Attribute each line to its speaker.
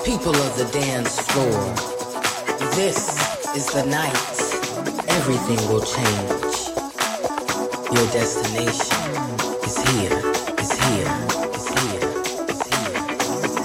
Speaker 1: People of the dance floor, this is the night. Everything will change. Your destination is here, is here.